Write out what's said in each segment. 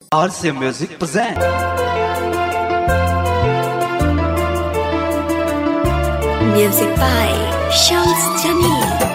RC Music present. Music by Shams Jamil.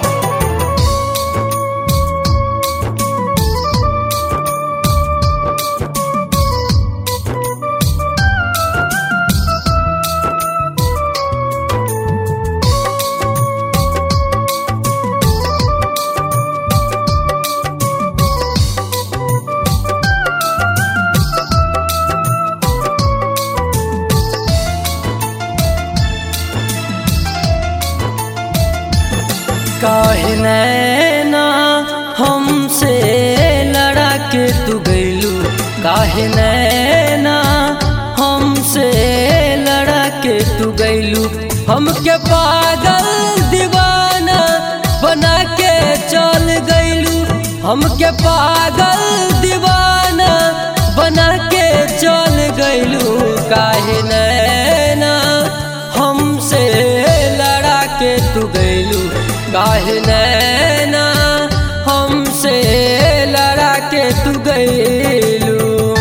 काहे नैना हमसे लड़ा के तू गइलू, काहे नैना हमसे लड़ा के तू गइलू। हमके पागल दीवाना बना के चल गइलू, हमके पागल दीवाना बना के चल गइलू। काहे नैना हमसे लड़ा के तू गइलू, काहे नैना हमसे लड़ा के तू गइलू।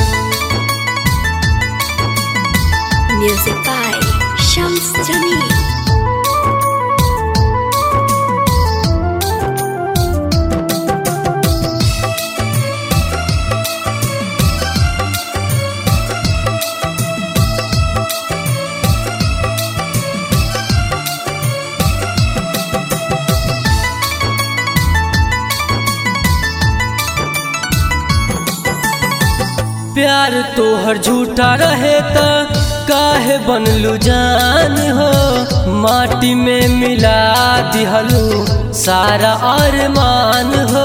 Music by Shams Jamil. प्यार तोहर झूठा रहे त काहे बनलू जान हो, माटी में मिला दिहलू सारा अरमान हो।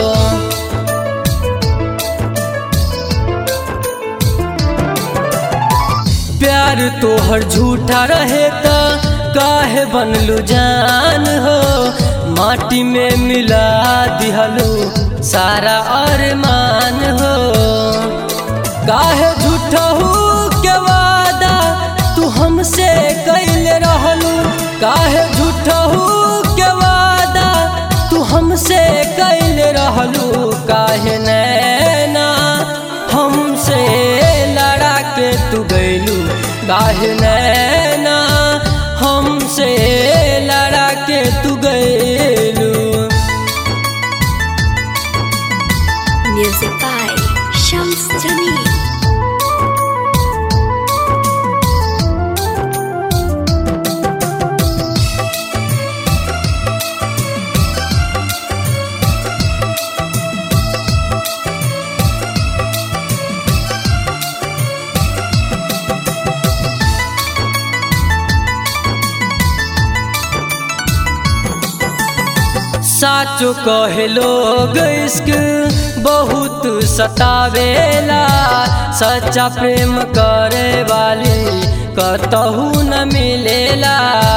प्यार तोहर झूठा रहे त काहे बनलू जान हो, माटी में मिला दिहलू सारा अरमान हो। काहे झूठहू के वादा तू हमसे कैले रहलू, काहे झूठहू के वादा तू हमसे कैले रहलू। काहे नैना हमसे लड़ा के तू गइलू, काहे नैना हमसे लड़ा के तू गइलू। Music by Shams Jamil. साचो कहे लोग इश्क बहुत सतावेला, सच्चा प्रेम करे वाली कतहू न मिलेला।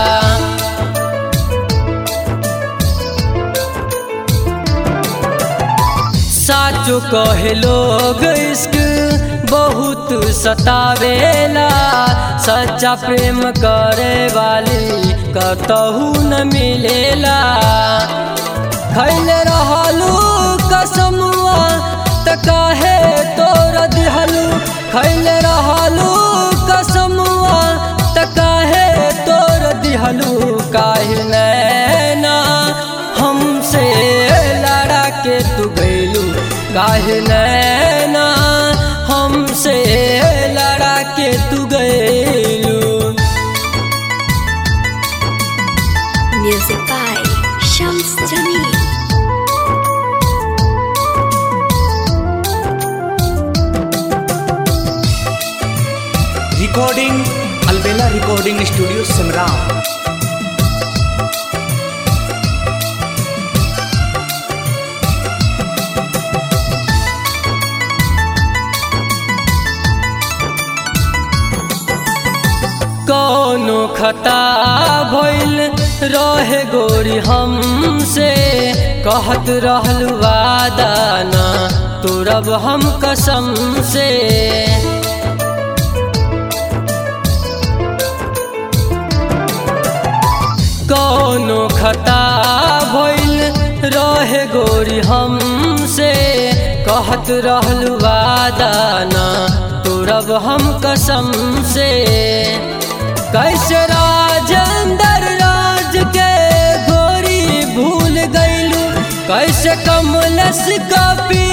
साचो कहे लोग इश्क बहुत सतावेला, सच्चा प्रेम करे वाली कतहू न मिलेला। खैले रहलू कसमुआ त काहे तोड़ दिहलू, खैले रहलू कसमुआ त काहे तोड़ दिहलू। काहे नैना हमसे लड़ा के तू गइलू, काहे नैना हमसे लड़ा के तू गइलू। Music by Shams Jamil. Recording Alvela Recording Studio Simran. कौनो खता भइल रहे गोरी हमसे, कहत रहलू वादा ना तोड़ब हम कसम से। कौनो खता भइल रहे गोरी हमसे, कहत रहलू वादा ना तोरब हम कसम से। कैसे राजेंद्र राज के गोरी भूल गईलू, कैसे कमलेश कपी